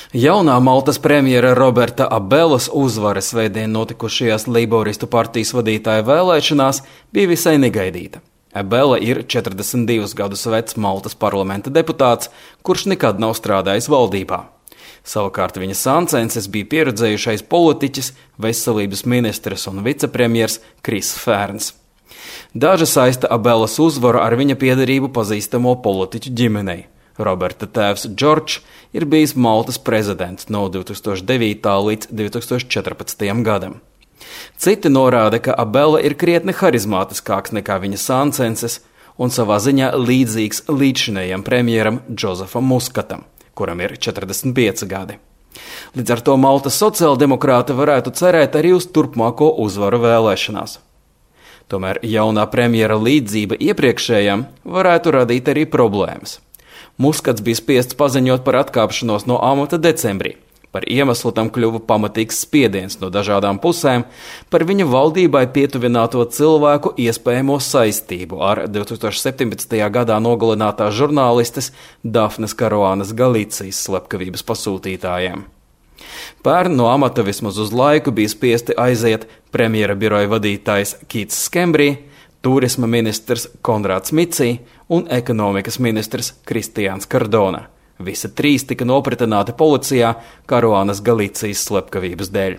Jaunā Maltas premjera Roberta Abelas uzvara svētdien notikušajās Leiboristu partijas vadītāja vēlēšanās bija visai negaidīta. Abela ir 42 gadus vecs Maltas parlamenta deputāts, kurš nekad nav strādājis valdībā. Savukārt viņa sāncenses bija pieredzējušais politiķis, veselības ministrs un vicepremjers Kris Fērns. Daži saista Abelas uzvaru ar viņa piederību pazīstamo politiķu ģimenei. Roberta tēvs Džordžs ir bijis Maltas prezidents no 2009. līdz 2014. gadam. Citi norāda, ka Abela ir krietni harizmātiskāks nekā viņa sāncenses un savā ziņā līdzīgs līdzšinējam premjeram Džozefam Muskatam, kuram ir 45 gadi. Līdz ar to Maltas sociāldemokrāti varētu cerēt arī uz turpmāko uzvaru vēlēšanās. Tomēr jaunā premjera līdzība iepriekšējam varētu radīt arī problēmas. Muskats bija spiests paziņot par atkāpšanos no amata decembrī. Par iemeslu tam kļuva pamatīgs spiediens no dažādām pusēm par viņa valdībai pietuvināto cilvēku iespējamo saistību ar 2017. gadā nogalinātās žurnālistes Dafnes Karuanas Galicijas slepkavības pasūtītājiem. Pērn no amata vismaz uz laiku bija spiesti aiziet premjera biroja vadītājs Kīts Skembrī, turisma ministrs Konrāds Micī un ekonomikas ministrs Kristiāns Kardona. Visi trīs tika nopratināti policijā Karuanas Galicijas slepkavības dēļ.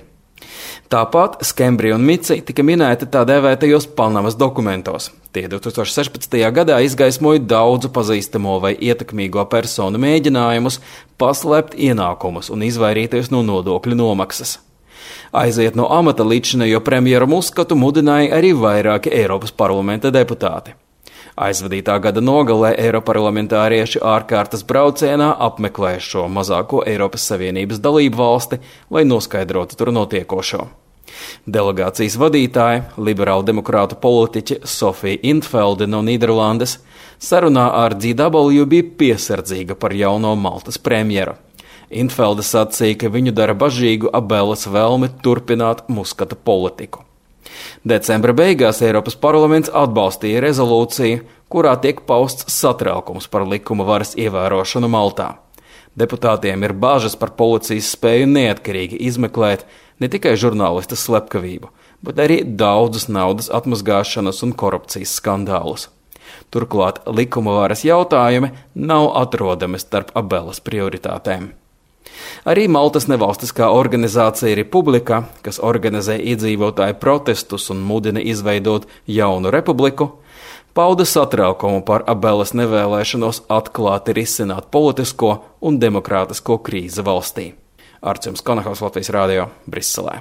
Tāpat Skembrī un Micī tika minēti tā dēvētajos Panamas dokumentos. Tie 2016. gadā izgaismoja daudzu pazīstamo vai ietekmīgo personu mēģinājumus paslēpt ienākumus un izvairīties no nodokļu nomaksas. Aiziet no amata līdzšinējo premjeru Muskatu mudināja arī vairāki Eiropas parlamenta deputāti. Aizvadītā gada nogalē eiroparlamentārieši ārkārtas braucienā apmeklēja šo mazāko Eiropas Savienības dalību valsti, lai noskaidrotu tur notiekošo. Delegācijas vadītāja, liberāla demokrātu politiķe Sofija Intvelde no Nīderlandes, sarunā ar DW bija piesardzīga par jauno Maltas premjeru. Intvelde sacīja, ka viņu dara bažīgu Abelas vēlmi turpināt Muskata politiku. Decembra beigās Eiropas parlaments atbalstīja rezolūciju, kurā tiek pausts satraukums par likuma varas ievērošanu Maltā. Deputātiem ir bažas par policijas spēju neatkarīgi izmeklēt ne tikai žurnālistas slepkavību, bet arī daudzus naudas atmazgāšanas un korupcijas skandālus. Turklāt likuma varas jautājumi nav atrodami starp Abelas prioritātēm. Arī Maltas nevalstiskā organizācija Republika, kas organizē iedzīvotāju protestus un mudina izveidot jaunu republiku, pauda satraukumu par Abelas nevēlēšanos atklāti risināt politisko un demokrātisko krīzi valstī. Arčuns Konahaus, Latvijas Rādio, Briselē.